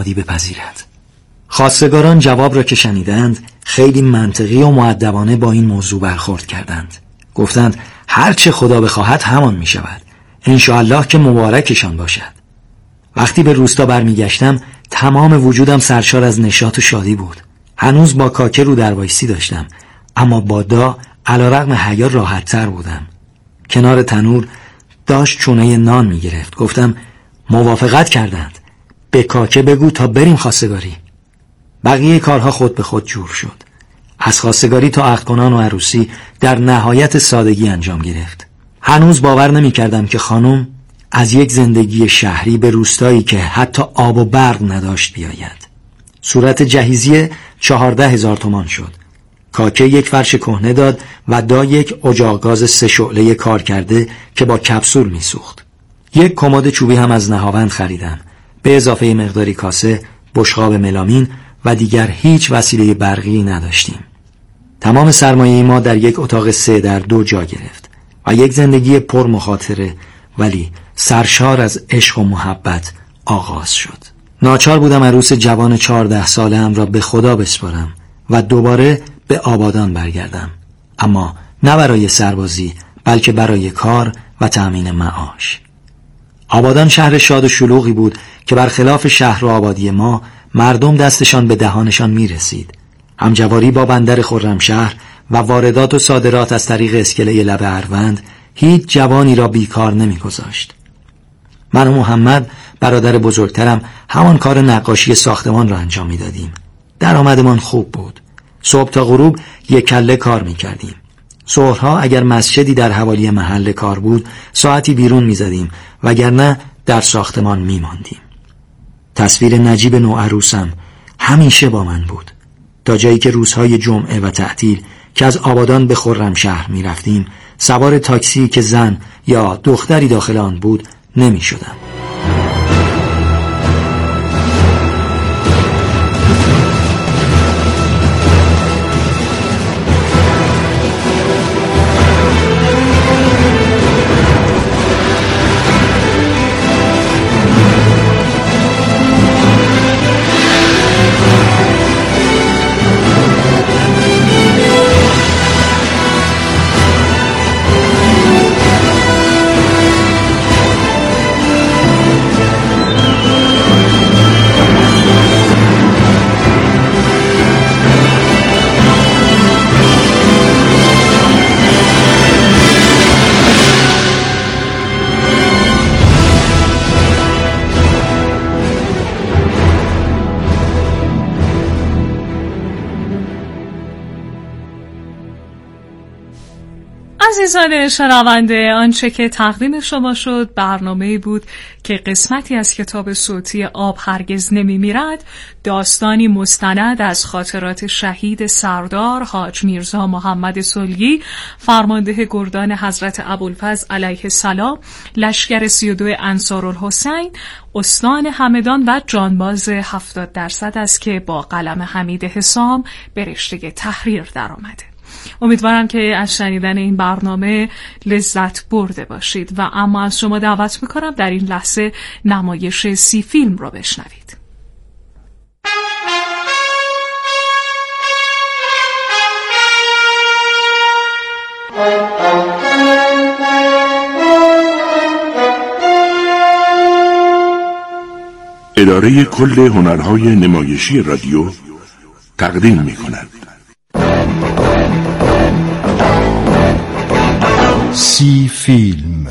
بپذیرد. خواستگاران جواب را که شنیدند خیلی منطقی و مؤدبانه با این موضوع برخورد کردند. گفتند هر چه خدا بخواهد همان می شود. انشاءالله که مبارکشان باشد. وقتی به روستا برمیگشتم تمام وجودم سرشار از نشاط و شادی بود. هنوز با کاکه رو در وایسی داشتم، اما با دا علیرغم حیا راحت تر بودم. کنار تنور داشت چونه نان می گرفت. گفتم موافقت کردند، به کاکه بگو تا بریم خواستگاری. بقیه کارها خود به خود جور شد. از خواستگاری تا عقد کنان و عروسی در نهایت سادگی انجام گرفت. هنوز باور نمی کردم که خانم از یک زندگی شهری به روستایی که حتی آب و برق نداشت بیاید. صورت جهیزیه 14,000 تومان شد. کاکه یک فرش کهنه داد و دا یک اجاق گاز 3 شعله کار کرده که با کپسول می سوخت. یک کمد چوبی هم از نهاوند خریدم، به اضافه مقداری کاسه، بشقاب ملامین و دیگر هیچ وسیله برقی نداشتیم. تمام سرمایه ما در یک اتاق 3x2 جا گرفت و یک زندگی پر مخاطره ولی سرشار از عشق و محبت آغاز شد. ناچار بودم عروس جوان 14 ساله‌ام را به خدا بسپارم و دوباره به آبادان برگردم، اما نه برای سربازی بلکه برای کار و تأمین معاش. آبادان شهر شاد و شلوغی بود که برخلاف شهر و آبادی ما مردم دستشان به دهانشان می رسید. همجواری با بندر خرمشهر و واردات و صادرات از طریق اسکله لب اروند هیچ جوانی را بیکار نمی گذاشت. من و محمد برادر بزرگترم همان کار نقاشی ساختمان را انجام می دادیم. درآمدمان خوب بود. صبح تا غروب یک کله کار می کردیم. ظهرها اگر مسجدی در حوالی محل کار بود ساعتی بیرون می زدیم وگرنه در ساختمان می ماندیم. تصویر نجیب نوعروسم همیشه با من بود، تا جایی که روزهای جمعه و تعطیل که از آبادان به خرمشهر می رفتیم سوار تاکسی که زن یا دختری داخل آن بود نمی شدم. عزیزان شنونده، آنچه که تقدیم شما شد برنامه‌ای بود که قسمتی از کتاب صوتی آب هرگز نمی‌میرد، داستانی مستند از خاطرات شهید سردار حاج میرزا محمد صلحی، فرمانده گردان حضرت ابوالفضل علیه السلام، لشکر 32 انصارالحسین، استان همدان و جانباز 70% است که با قلم حمید حسام به رشته تحریر درآمده. امیدوارم که از شنیدن این برنامه لذت برده باشید و اما از شما دعوت میکنم در این لحظه نمایش 30 فیلم رو بشنوید. اداره کل هنرهای نمایشی رادیو تقدیم میکند 30 فیلم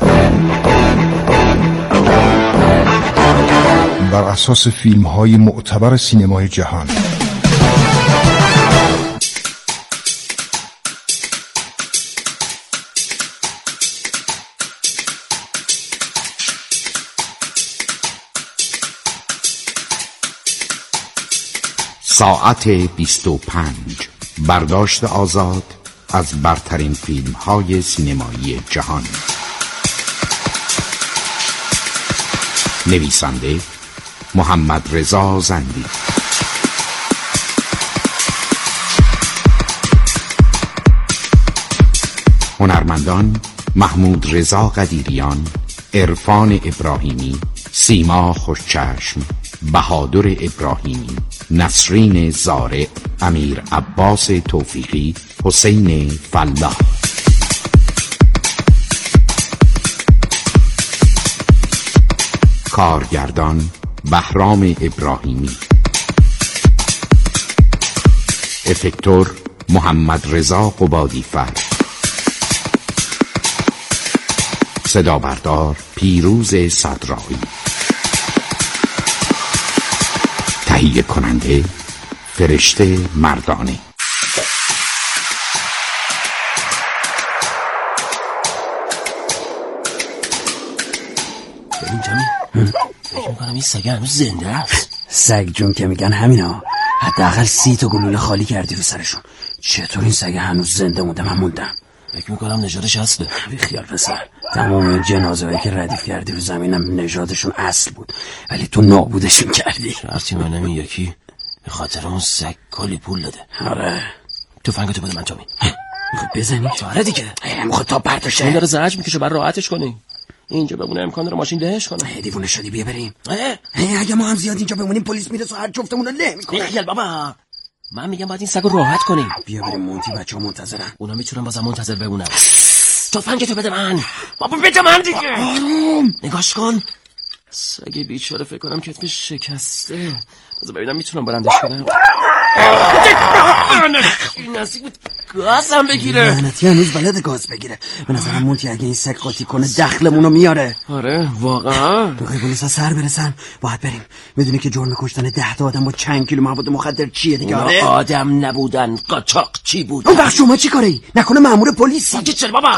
بر اساس فیلم های معتبر سینمای جهان. ساعت 25 برداشت آزاد از برترین فیلم های سینمایی جهان. نویسنده محمد رضا زندی، هنرمندان محمود رضا قدیریان، عرفان ابراهیمی، سیما خوشچشم، بهادر ابراهیمی، نسرین زارع، امیر عباس توفیقی، حسین فلاح. کارگردان بهرام ابراهیمی. افکتور محمد رضا قبادی‌فر. صدا بردار پیروز صدرائی. تهیه کننده فرشته مردانه. ببین جامی، فکر میکنم این سگه هنوز زنده است. سگ جون که میگن همینا، حداقل 30 تا گلوله خالی کردی رو سرشون. چطور این سگه هنوز زنده مونده؟ من موندم. فکر میکنم نژادش اصله. بیخیال پسر، تمام جنازه‌هایی که ردیف کردی رو زمینم نژادشون اصل بود، ولی تو نابودشون کردی. شرطی منم این یکی به خاطر اون سگ کلی پول داده. آره تفنگتو بده من جامی. میخواد بزنی؟ آره دیگه. میخواد تا پرتاشه. این داره زجر میکشه برای راحتش کنی. اینجا بمونه امکان داره ماشین دهش کنه. دیوونه شدی؟ بیا بریم. اگه ما هم زیاد اینجا بمونیم پلیس میرسه هر جفتمون رو له میکنه. بیخیال بابا، من میگم باید این سگو راحت کنیم. بیا بریم مونتی، بچه‌ها منتظرن. اونا میتونن بازم منتظر بمونن. تفنگتو بده من بابا، بده من دیگه. نگاش کن، سگ بیچاره فکر کنم کتفش شکسته. بذار ببینم میتونم بلندش کنم. این نزدیک بود گازم بگیره. لعنتی هنوز بلد گاز بگیره. به نظرم مونتی اگه این سگ قاطی کنه دخلمونو میاره. آره واقعا. بخوای پلیسا سر برسن باید بریم. میدونی که جرم کشتن 10 تا آدم با چند کیلو مواد مخدر چیه دیگه؟ آره آدم نبودن، قاچاق چی بود؟ اون وقت شما چی کاری؟ نکنه مأمور پلیسی؟ ساکت شد بابا.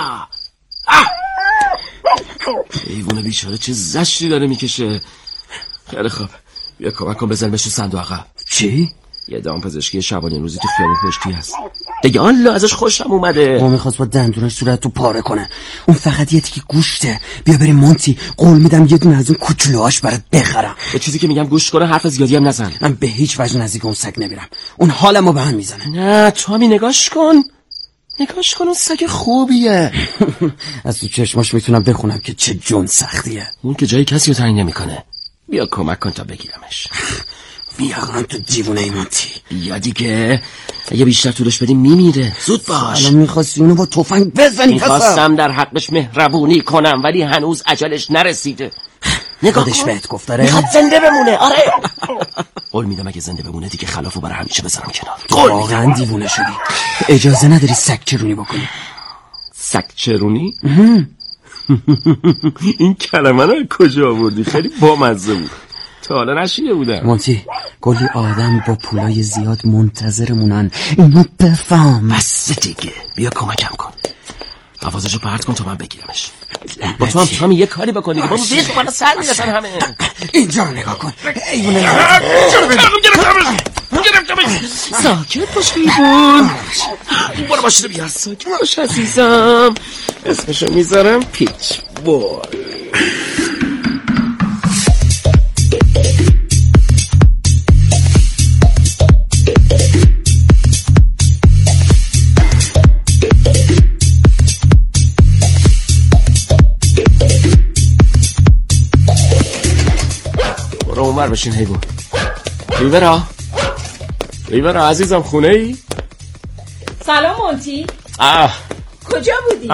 ایوونه بیچاره چه زشتی داره میکشه. خیلی خوب، بیا کمک کن بزنمش تو صندوق عقب. چی؟ یه دامپزشکی شبانه روزی تو خیابون پشتی هست دیگه. الله ازش خوشم اومده. اون میخواست با دندونش صورتتو پاره کنه. اون فقط یه تیکه گوشته. بیا بریم مونتی، قول میدم یه دونه از اون کوچولوهاش برات بخرم. یه چیزی که میگم گوش کنه، حرف زیادی هم نزن. من به هیچ وجه نزدیک اون سگ نمیرم. اون حالمو به هم میزنه. نه تو همی نگاش کن، نگاش کن، اون سگ خوبیه. از تو چشماش میتونم بخونم که چه جون سختیه. اون که جای کسی رو تعیین نمیکنه. بیا کمک کن تا بگیرمش. میاگم تو دیوونه ای مونتی. بیا دیگه، اگه بیشتر طولش بدیم میمیره. زود باش. الان میخواستی اونو با تفنگ بزنی؟ میخواستم در حقش مهربونی کنم ولی هنوز اجلش نرسیده. نگاه خودش کن، بهت گفت داره میخواد زنده بمونه. آره قول میدم اگه زنده بمونه دیگه خلافو برای همیشه بذارم کنار. واقعا دیوونه شدی. اجازه نداری سگچرونی بکنی. سگچرونی؟ این کلمه رو کجا آوردی؟ خیلی بامزه بود، تا حالا نشیده بودم. مونتی، کلی آدم با پولای زیاد منتظرمونن، اینو بفهم. بس دیگه، بیا کمکم کن، حوازشو پرت کن تا من بگیرمش. با تو هم یه کاری بکنی که بابا بیخ بالا سر میرسن همه. اینجا رو نگاه کن. ایونه ساکت باش بیبون. برو باشه بیار. ساکت باش عزیزم. اسمشو میذارم پیچ بول. برو اونور بشین حیوان. ریورا عزیزم، خونه ای؟ سلام مونتی. کجا بودی؟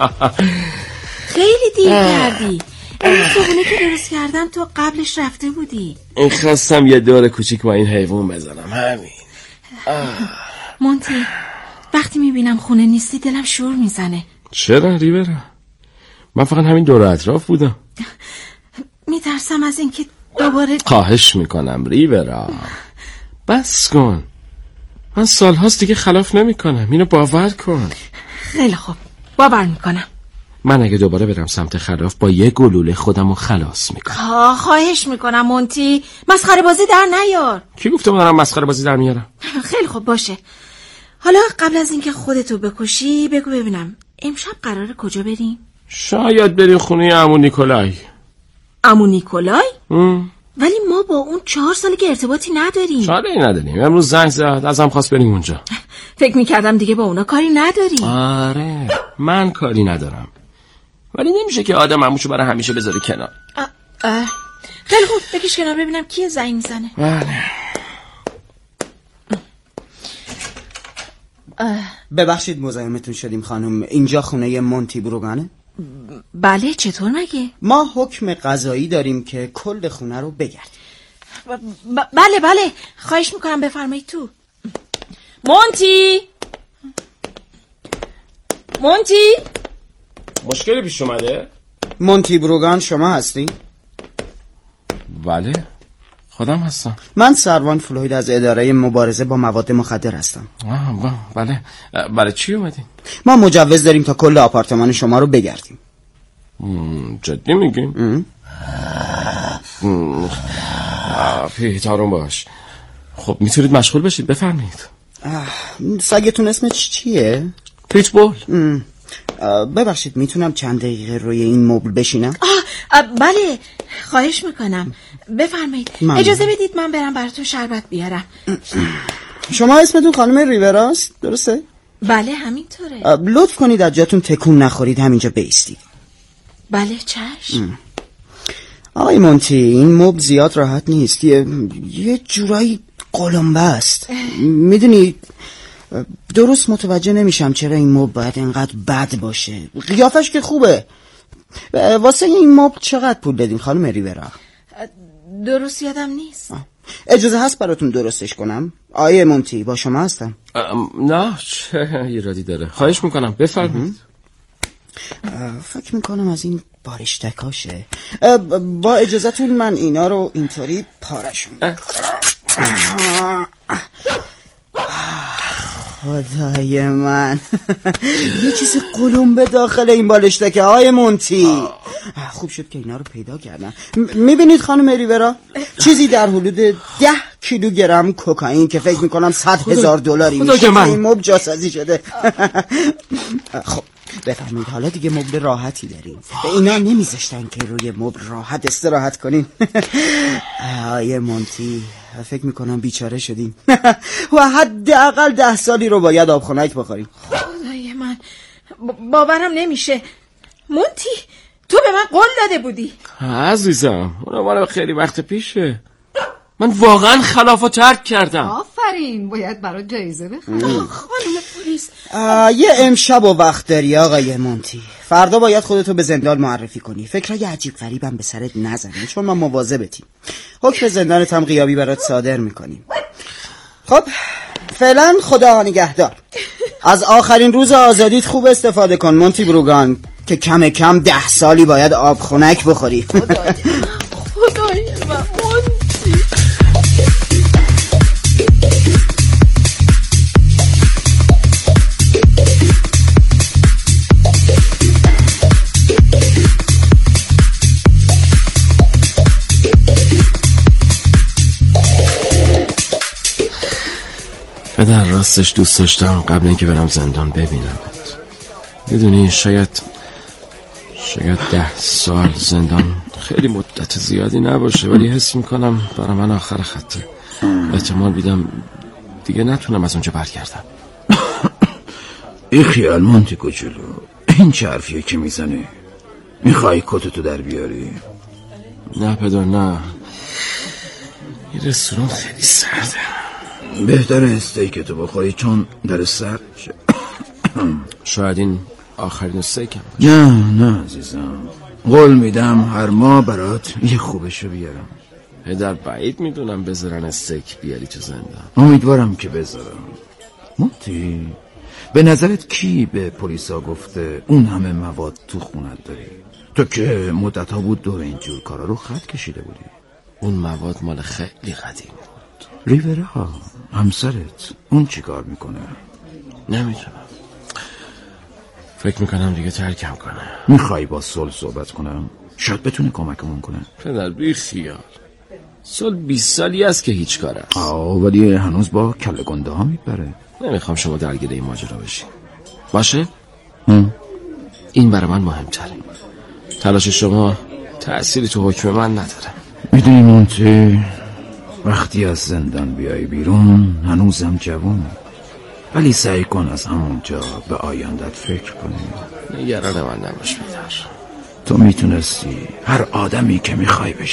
خیلی دیر کردی. این صبحونه که درست کردم تو قبلش رفته بودی. این خواستم یه دور کوچیک با این حیوان بزنم، همین. مونتی، وقتی میبینم خونه نیستی دلم شور میزنه. چرا ریورا؟ من فقط همین دور اطراف بودم. میترسم از اینکه دوباره. خواهش میکنم ریورا، بس کن. من سالهاست دیگه خلاف نمیکنم، اینو باور کن. خیلی خوب، باور میکنم. من اگه دوباره برم سمت خلاف با یه گلوله خودمو خلاص میکنم. خواهش میکنم مونتی، مسخره بازی در نیار. کی گفته من دارم مسخره بازی در میارم؟ خیلی خوب باشه. حالا قبل از اینکه خودتو بکشی بگو ببینم امشب قراره کجا بریم؟ شاید بریم خونه عمو نیکولای. عمو نیکولای؟ ولی ما با اون 4 ساله که ارتباطی نداریم. شاید نداریم. امروز زنگ زد ازم خواست بریم اونجا. فکر میکردم دیگه با اونا کاری نداری. آره من کاری ندارم، ولی نمیشه که آدم عموشو برای همیشه بذاره کنار. خیلی خوب، بکش کنار ببینم کیه زنگ میزنه. بله. ببخشید مزاحمتون شدیم خانم، اینجا خونه مونتی بروگانه؟ بله، چطور مگه؟ ما حکم قضایی داریم که کل خونه رو بگردیم. بله خواهش میکنم بفرمایید تو. مونتی مشکلی پیش اومده؟ مونتی بروگان شما هستی؟ بله خودم هستم. من سروان فلوید از اداره مبارزه با مواد مخدر هستم. بله. برای چی اومدین؟ ما مجوز داریم تا کل آپارتمان شما رو بگردیم. جدی میگین؟ پیتارون باش. خب میتونید مشغول بشید، بفرمایید. سگتون اسمش چیه؟ پیچبول. ببخشید میتونم چند دقیقه روی این مبل بشینم؟ بله خواهش میکنم، بفرمایید. اجازه بدید من برم براتون شربت بیارم. شما اسمتون خانم ریوراست، درسته؟ بله همینطوره. لطف کنید از جاتون تکون نخورید، همینجا بایستید. بله چشم. آقای مونتی، این مبل زیاد راحت نیست، یه جورایی قلمبه است. میدونی درست متوجه نمیشم چرا این مبل باید اینقدر بد باشه. قیافش که خوبه. واسه این مبل چقدر پول دادین خانم ریورا؟ درست یادم نیست. اجازه هست براتون درستش کنم؟ آقای مونتی با شما هستم. نه چه ایرادی داره، خواهش میکنم بفرمایید. فکر میکنم از این بارشتکاشه. با اجازهتون من اینا رو اینطوری پارشون خدای من یه چیز قلمبه داخل این بالشتکه های مونتی. خوب شد که اینا رو پیدا کردم. میبینید خانم ریورا، چیزی در حدود 10 کیلوگرم کوکائین که فکر میکنم $100,000 میشه این مبل جاسازی شده. خب بفرمایید، حالا دیگه مبل راحتی داریم. اینا نمیذاشتن که روی مبل راحت استراحت کنین. آیه مونتی فکر میکنم بیچاره شدیم و حداقل 10 سالی رو باید آبخنک بخوریم. خدای من باورم نمیشه. مونتی تو به من قول داده بودی. عزیزم اونم مال خیلی وقت پیشه. من واقعا خلافو ترک کردم. آفرین، باید برای جایزه بخرم. خانم پلیس یه امشب و وقت داری آقای مونتی. فردا باید خودتو به زندان معرفی کنی. فکرای عجیب غریبم به سرت نزنی چون من مواظبتیم. حکم زندانت هم غیابی برات صادر میکنیم. خب فعلا خدا نگهدار. از آخرین روز آزادیت خوب استفاده کن مونتی بروگان که کم کم 10 سالی باید آب خنک بخوری. خدای من مونتی. پدر راستش دوست داشتم قبل اینکه برم زندان ببینمت. میدونی شاید 10 سال زندان خیلی مدت زیادی نباشه، ولی حس میکنم برای من آخر خطه. احتمال بیدم دیگه نتونم از اونجا برگردم. ای خیال مونتی کوچولو، این چه حرفیه که میزنی؟ میخوای کتتو در بیاری؟ نه پدر نه، این رستوران خیلی سرده. بهتره استیکتو بخوری چون در سرد شه. شاید این آخرین استیکم باشه. نه عزیزم، قول میدم هر ماه برات یه خوبشو بیارم. پدر بعید میدونم بذارن استیک بیاری تو زندان. امیدوارم که بذارم. مونتی به نظرت کی به پلیسا گفته اون همه مواد تو خونت داری؟ تو که مدت‌ها بود دور اینجور کارا رو خط کشیده بودی. اون مواد مال خیلی قدیم بود. ریورا همسرت اون چی کار میکنه؟ نمیدونم، فکر میکنم دیگه ترکم کنه. میخوای با صلح صحبت کنم؟ شاید بتونه کمکمون کنه. پدر بی خیال، صلح 20 سالی است که هیچ کار است. ولی هنوز با کله گنده ها میبره. نمیخوام شما درگیر این ماجرا بشین. باشه؟ این برای من مهمتره. تلاش شما تأثیری تو حکم من نداره. میدونی مونتی، وقتی از زندان بیای بیرون هنوزم جوانی، ولی سعی کن از همونجا به آیندت فکر کنی. نگران من نباش پدر. تو میتونستی هر آدمی که میخوای بشی.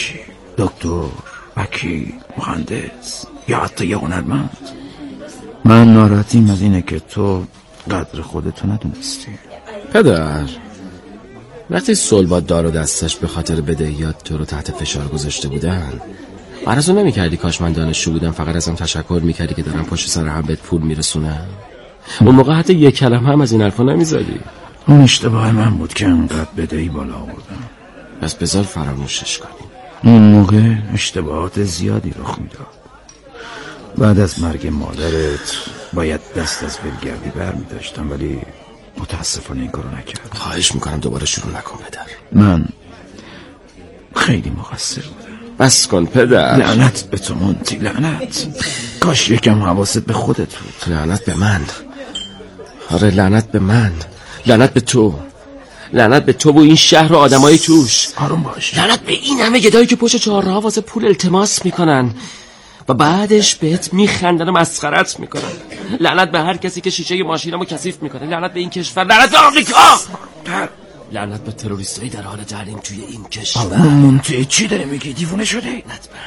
دکتر، وکیل، مهندس یا حتی یه هنرمند. من ناراحتیم از اینه که تو قدر خودتو ندونستی. پدر، وقتی سلباد دار و دستش به خاطر بدهیات تو رو تحت فشار گذاشته بودن، عرضو نمی کردی کاش من دانشجو بودم، فقط ازم تشکر میکردی که دارم پشت سر هم بهت پول میرسونم؟ اون موقع حتی یک کلمه هم از این حرفا نمیزدی. اون اشتباه من بود که انقدر بدهی بالا آوردم. پس بذار فراموشش کنیم. اون موقع اشتباهات زیادی رخ میداد. بعد از مرگ مادرت باید دست از ولگردی برمی‌داشتم، ولی متاسفانه این کارو نکردم. خواهش میکنم دوباره شروع نکن پدر. من خیلی مقصر بودم. بس کن پدر. لعنت به تو مونتی، لعنت. کاش یکم حواست به خودت بود. لعنت به من. آره لعنت به من، لعنت به تو، لعنت به تو و این شهر و آدمای توش. آروم باش. لعنت به این همه گدایی که پشت چهارراه واسه پول التماس میکنن و بعدش بهت میخندن و مسخرت میکنن. لعنت به هر کسی که شیشه ماشینمو کثیف میکنه. لعنت به این کشور، لعنت به آمریکا، لعنت به تروریستایی در حال تعلیم توی این کشور. مونتی چی داری میگی؟ دیوونه شدی؟ لعنت به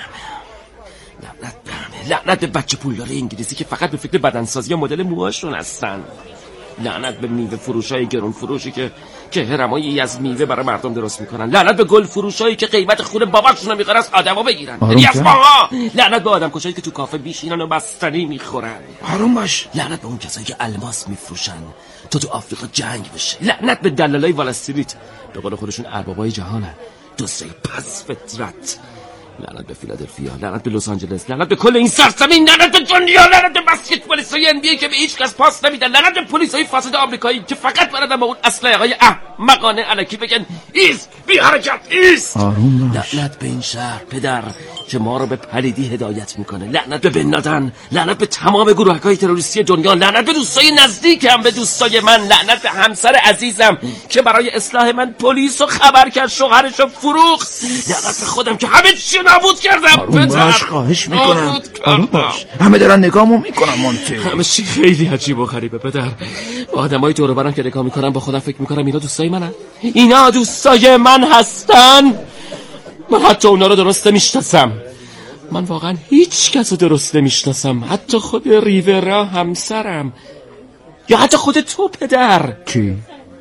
همه، لعنت به بچه پولدار انگلیسی که فقط به فکر بدنسازی و مدل موهاشون هستن. لعنت به میوه فروشای گرون فروشی که هرمایی از میوه برای مردم درست میکنن. لعنت به گل فروشایی که قیمت خون باباشون رو میخوان از آدما بگیرن. لعنت به آدم کشایی که تو کافه بیشینن و بستنی میخورن. آروم باش. لعنت به اون کسایی که الماس میفروشن تو آفریقا جنگ بشه. لعنت به دلالای وال استریت، به قول خودشون اربابای جهانن، دوسته پس فطرت. لعنت به فیلادلفیا، لعنت به لس آنجلس، لعنت به کل این سرزمین، لعنت به دنیا، لعنت به بسکتبالیستای NBA که به هیچ کس پاس نمیدن، لعنت به پلیسای فاسد آمریکایی که فقط بلدن با اون اسلحه‌های احمقانه الکی بگن ایست، بی حرکت، ایست. آروم باش. لعنت به این شهر پدر که ما رو به پلیدی هدایت میکنه. لعنت به بن لادن، لعنت به تمام گروه‌های تروریستی دنیا، لعنت به دوستای نزدیکم، به دوستای من، لعنت به همسر عزیزم که برای اصلاح من پلیس رو خبر کرد، شوهرش رو فروخت. لعنت به خودم که همه چی نابود کردم. آروم باش، خواهش میکنم. آروم باش. همه دارن نگاهمو میکنن مونتی. همه چی خیلی عجیب و غریبه پدر. آدمای دور و برم که نگاه میکنم با خودم فکر میکنم اینا دوستای منن. اینا دوستای من هستن. من حتی اونا رو درست نمیشناسم. من واقعا هیچ کس رو درست نمیشناسم، حتی خود ریورا همسرم، یا حتی خود تو پدر. کی؟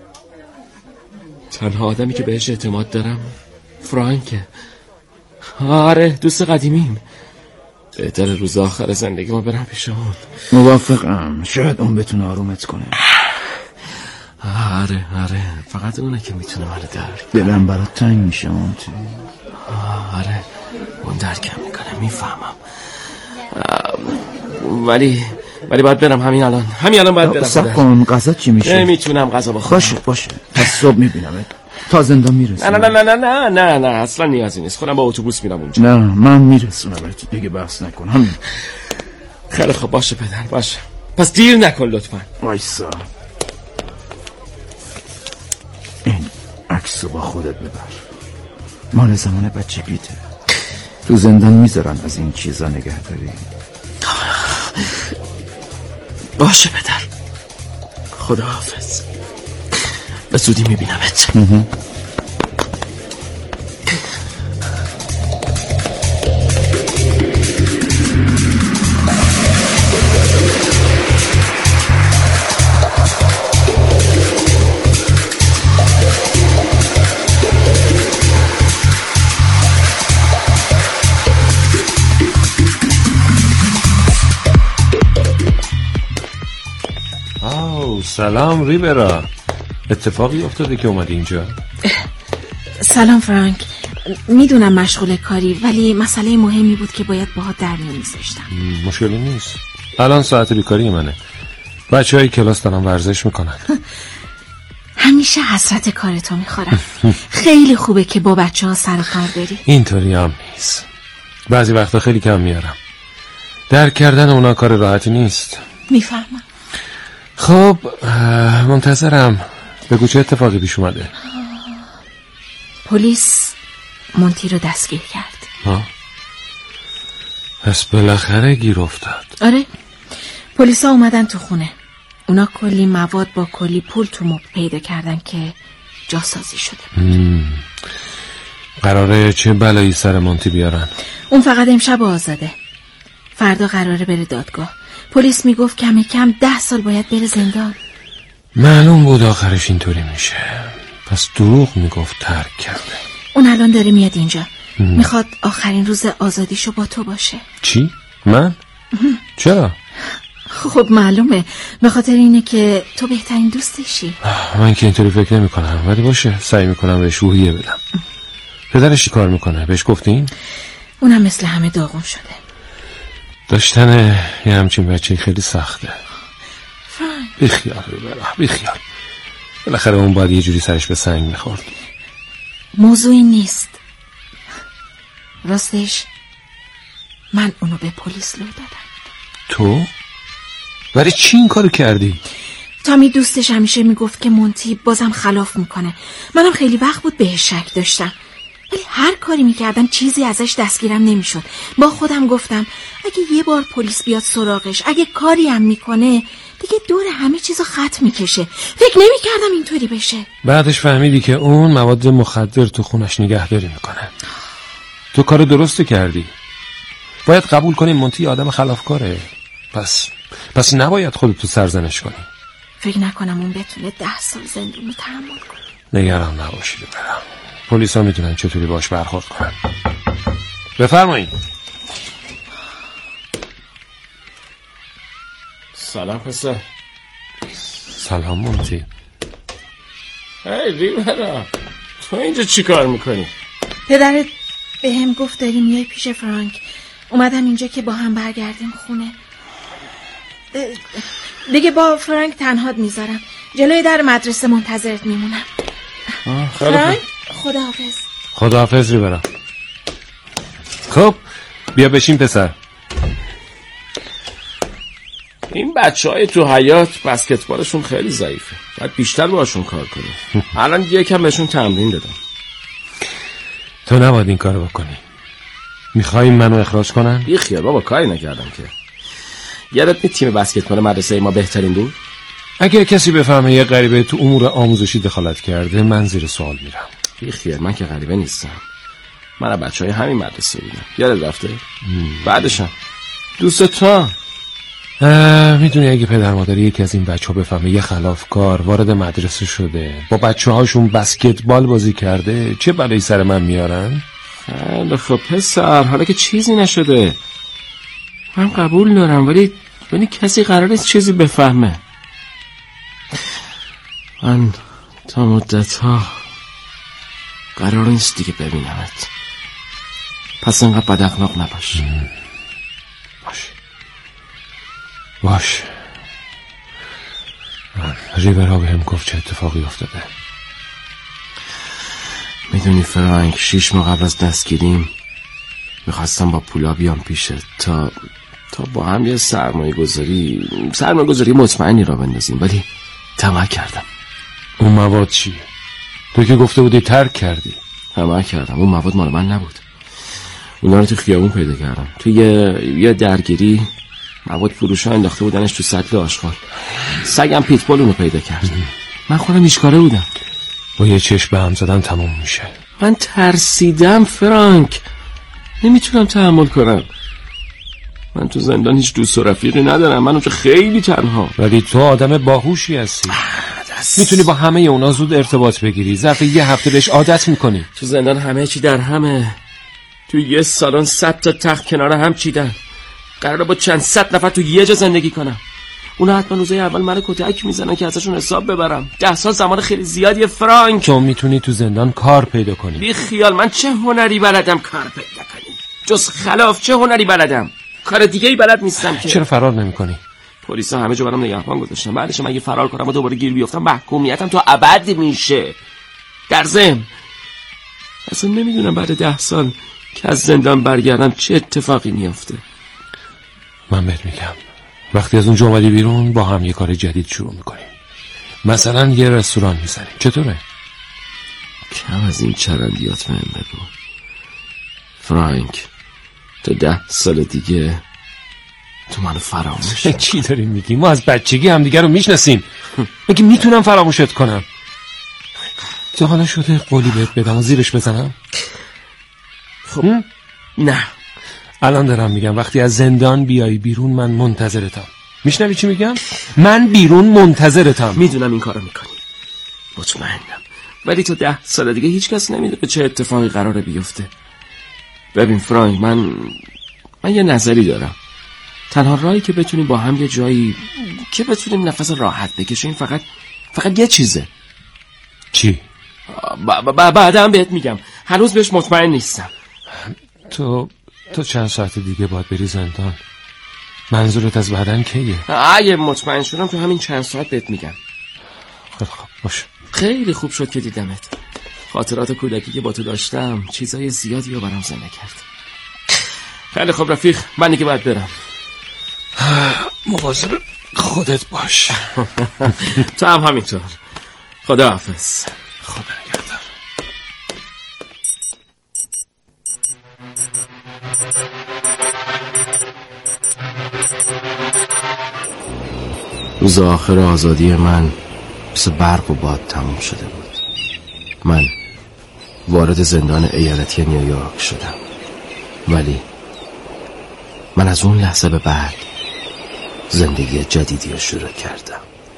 تنها آدمی که بهش اعتماد دارم فرانکه. آره دوست قدیمیم. بهتر روز آخر زندگی ما برم پیش اون. موافقم، شاید اون بتونه آرومت کنه. آره فقط اونه که میتونه منو درک. دلم برات تنگ میشه مونتی. آره اون درکم میکنه، میفهمم. ولی باید برم همین الان باید برم. صبر کن، غذا چی میشه؟ نمیتونم غذا بخورم. باشه پس صبح میبینمت. تا زندان میرسونم. نه اصلا نیازی نیست، خودم با اتوبوس میرم اونجا. نه من میرسونمت، دیگه بحث نکن. همین. خیلی خوب باشه پدر، باشه. پس دیر نکن لطفا. وایسا، این عکسو با خودت ببر، مال زمان بچه بیته. تو زندان میذارن از این چیزا نگه داری. باشه پدر، خداحافظ. به زودی میبینمت. سلام ریورا، اتفاقی افتاده که اومدی اینجا؟ سلام فرانک، میدونم مشغول کاری ولی مسئله مهمی بود که باید باهات در میون میذاشتم. مشکلی نیست، الان ساعت بیکاری منه. بچه‌های کلاس دارن ورزش میکنن. همیشه حسرت کارتو میخورم. خیلی خوبه که با بچه‌ها سر کار بری. اینطوری هم نیست، بعضی وقتا خیلی کم میارم. درک کردن اونا کار راحتی نیست. میفهمم. خب منتظرم، بگو چه اتفاقی پیش اومده. پلیس مونتی رو دستگیر کرد. پس بالاخره گیر افتاد. آره، پلیسا اومدن تو خونه. اونا کلی مواد با کلی پول تو مبل پیدا کردن که جاسازی شده بود. قراره چه بلایی سر مونتی بیارن؟ اون فقط امشب آزاده، فردا قراره بره دادگاه. پلیس میگفت کم 10 سال باید بره زندان. معلوم بود آخرش اینطوری میشه. پس دروغ میگفت ترک کرده. اون الان داره میاد اینجا. میخواد آخرین روز آزادیشو با تو باشه. چی؟ من؟ چرا؟ خب معلومه، به خاطر اینه که تو بهترین دوستشی. من که اینطوری فکر نمی کنم، ولی باشه، سعی میکنم بهش روحیه بدم. پدرش چی کار میکنه؟ بهش گفتین؟ اونم مثل همه داغون شده. داشتن یه همچین بچه خیلی سخته. بیخیال بیخیال. بالاخره اون باید یه جوری سرش به سنگ میخورد. موضوعی نیست. راستش من اونو به پلیس لو دادم. تو؟ برای چی این کارو کردی؟ تامی دوستش همیشه میگفت که مونتی بازم خلاف میکنه. منم خیلی وقت بود بهش شک داشتم، ولی هر کاری میکردم چیزی ازش دستگیرم نمیشد. با خودم گفتم اگه یه بار پلیس بیاد سراغش، اگه کاری هم میکنه، دیگه دور همه چیزو خط میکشه. فکر نمیکردم اینطوری بشه. بعدش فهمیدی که اون مواد مخدر تو خونش نگهداری میکنه. تو کار درست کردی. باید قبول کنی مونتی آدم خلافکاره. پس نباید خودتو سرزنش کنی. فکر نکنم اون بتونه 10 سال زندونی تحمل کنه. نگران نباشید برم. پلیسا میدونن چطوری باش برخورد کنن. بفرمایید. سلام پسر. سلام مونتی. هی ریورا، تو اینجا چی کار میکنی؟ پدرت به هم گفت داری میای پیش فرانک. اومدم اینجا که با هم برگردیم خونه. دیگه با فرانک تنهات میذارم. جلوی در مدرسه منتظرت میمونم. فرانک خداحافظ. خداحافظ ریورا. خب بیا بشین پسر. این بچه‌های تو حیات بسکتبالشون خیلی ضعیفه. باید بیشتر باشون کار کنی. الان یکم بهشون تمرین دادم. تو نباید این کارو بکنی. میخوای منو اخراج کنن؟ بیخیال بابا، کاری نکردم که. یادت تیم بسکتبال مدرسه ما بهترین بود؟ اگه کسی بفهمه یه غریبه تو امور آموزشی دخالت کرده، من زیر سوال میرم. بیخیال، من که غریبه نیستم. من از بچهای همین مدرسه بودم. یادت رفته؟ بعدشم دوست تو. میدونی اگه پدر مادر یکی از این بچه‌ها بفهمه یه خلافکار وارد مدرسه شده، با بچه‌هاشون بسکتبال بازی کرده، چه بلایی سر من میارن؟ خیلی خب پسر، حالا که چیزی نشده من قبول دارم، ولی کسی قرار نیست چیزی بفهمه. من تا مدت‌ها قرار نیست دیگه ببینمت. پس انقدر بد اخلاق نباش. باش. ریورا به هم گفت چه اتفاقی افتاده. میدونی فرانک، 6 ماه قبل از دستگیریم میخواستم با پولا بیام پیشت تا با هم یه سرمایه گذاری مطمئنی را بندازیم، ولی طمع کردم. اون مواد چیه؟ تو که گفته بودی ترک کردی. طمع کردم. اون مواد مال من نبود. اونا رو تو خیابون پیدا کردم. تو یه درگیری مواد فروشا انداخته بودنش تو سطل آشغال. سگم پیتبول اونو پیدا کرد. من خودم هیچکاره بودم. با یه چشم به هم زدن تموم میشه. من ترسیدم فرانک، نمیتونم تحمل کنم. من تو زندان هیچ دوست و رفیقی ندارم. من اونجا خیلی تنها. ولی تو آدم باهوشی هستی. میتونی با همه اونا زود ارتباط بگیری. ظرف یه هفته بهش عادت میکنی. تو زندان همه چی در همه. تو یه سالن 100 تا تخت کنار هم چیدن. قراره با چند 100 نفر تو یه جا زندگی کنم. اونا حتما روزای اول منو کتک میزنن که ازشون حساب ببرم. 10 سال زمان خیلی زیادیه فرانک. تو میتونی تو زندان کار پیدا کنی. بی خیال، من چه هنری بلدم کار پیدا کنی؟ جز خلاف چه هنری بلدم؟ کار دیگه ای بلد نیستم که. چرا فرار نمی‌کنی؟ پلیسا همه جا برام نگهبان گذاشتن. بعدش اگه فرار کنم و دوباره گیر بیافتم محکومیتم تا ابد میشه. در ضمن اصلا نمیدونم بعد 10 سال که از زندان برگردم چه اتفاقی میافته. من بهت میگم وقتی از اونجا اومدی بیرون با هم یه کار جدید شروع میکنیم. مثلا یه رستوران میزنیم. چطوره؟ کم از این چرندیات بهم بگو فرانک. تا 10 سال دیگه تو منو فراموش چی داری میگی؟ ما از بچگی همدیگه رو میشناسیم. مگه میتونم فراموشت کنم؟ تو حالا شده قولی بهت بدم و زیرش بزنم؟ خب نه، الان دارم میگم وقتی از زندان بیای بیرون من منتظرتم. میشنوی چی میگم؟ من بیرون منتظرتم. میدونم این کارو میکنی، مطمئنم، ولی تو 10 سال دیگه هیچ کس نمیدونه چه اتفاقی قراره بیفته. ببین فرانک، من یه نظری دارم. تنها راهی که بتونیم با هم یه جایی که بتونیم نفس راحت بکشیم فقط یه چیزه. چی؟ بعدم بهت میگم، هنوز بهش مطمئن نیستم. تو چند ساعت دیگه باید بری زندان؟ منظورت از بعدن کیه؟ اگه مطمئن شدم تو همین چند ساعت بهت میگم. خیلی خوب باش. خیلی خوب شد که دیدمت. خاطرات کودکی که با تو داشتم چیزای زیادی رو برام زنده کرد. خیلی خوب رفیق، من دیگه باید برم. مواظب خودت باش. تو هم همینطور. خدا حافظ. خدا نگهدار. روز آخر آزادی من مثل برق و باد تموم شده بود. من وارد زندان ایالتی نیویورک شدم، ولی من از اون لحظه به بعد زندگی جدیدی رو شروع کردم.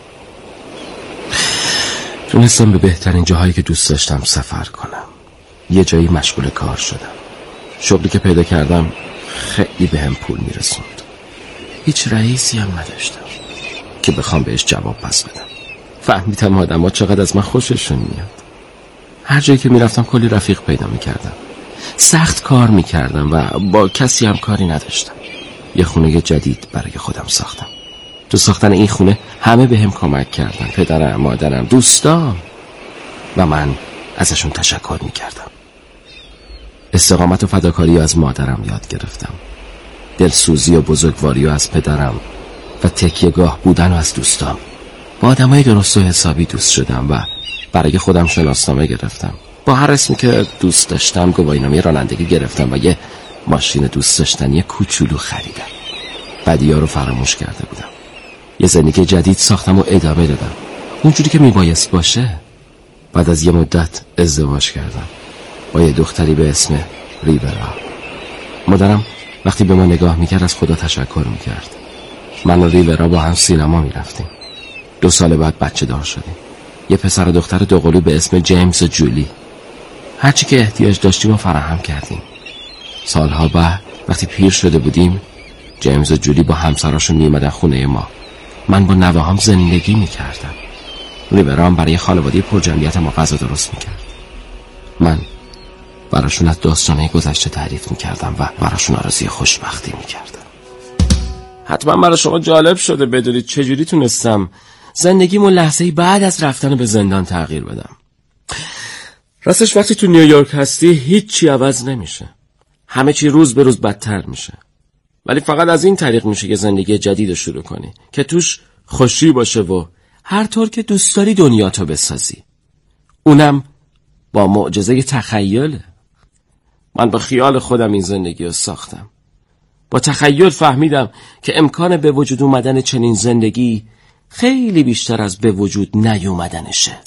تونستم به بهترین جاهایی که دوست داشتم سفر کنم. یه جایی مشغول کار شدم. شغلی که پیدا کردم خیلی بهم پول میرسوند. هیچ رئیسی هم نداشتم که بخوام بهش جواب پس بدم. فهمیدم آدم‌ها چقدر از من خوششون میاد. هر جایی که میرفتم کلی رفیق پیدا میکردم. سخت کار میکردم و با کسی هم کاری نداشتم. یه خونه جدید برای خودم ساختم. تو ساختن این خونه همه بهم کمک کردن. پدرم، مادرم، دوستام، و من ازشون تشکر میکردم. استقامت و فداکاری از مادرم یاد گرفتم. دلسوزی و بزرگواری از پدرم و تکیه‌گاه بودن از دوستام. با آدمای درست و حسابی دوست شدم و برای خودم شناسنامه گرفتم. با هر اسمی که دوست داشتم گواهینامه رانندگی گرفتم و یه ماشین دوست داشتنی کوچولو خریدم. بدی‌ها رو فراموش کرده بودم. یه زندگی جدید ساختم و ادامه دادم اونجوری که میبایست باشه. بعد از یه مدت ازدواج کردم با یه دختری به اسم ریورا. مادرم وقتی به ما نگاه میکرد از خدا تشکر میکرد. من و ریورا با هم سینما میرفتیم. 2 سال بعد بچه دار شدیم. یه پسر و دختر دوقلو به اسم جیمز و جولی. هرچی که احتیاج داشتیم و فراهم کردیم. سالها بعد وقتی پیر شده بودیم، جیمز و جولی با همسراشون میومدن خونه ما. من با نوه‌هام زندگی میکردم. ریورا هم برای خانواده پرجمعیت ما غذا درست میکرد. من براشون از داستانه گذشته تعریف میکردم و براشون آرزوی خوشبختی میکردم. حتما برای شما جالب شده بدونید چجوری تونستم زندگیمو لحظه‌ای بعد از رفتن به زندان تغییر بدم. راستش وقتی تو نیویورک هستی هیچی عوض نمیشه. همه چی روز به روز بدتر میشه. ولی فقط از این طریق میشه که زندگی جدید رو شروع کنی که توش خوشی باشه و هر طور که دوست داری دنیاتو بسازی. اونم با معجزه تخیله. من با خیال خودم این زندگی رو ساختم. با تخیل فهمیدم که امکان به وجود اومدن چنین زندگی خیلی بیشتر از به وجود نیومدنشه.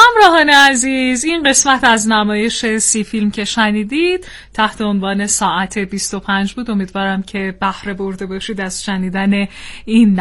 همراهان عزیز، این قسمت از نمایش 30 فیلم که شنیدید تحت عنوان ساعت 25 بود. امیدوارم که بهره برده باشید از شنیدن این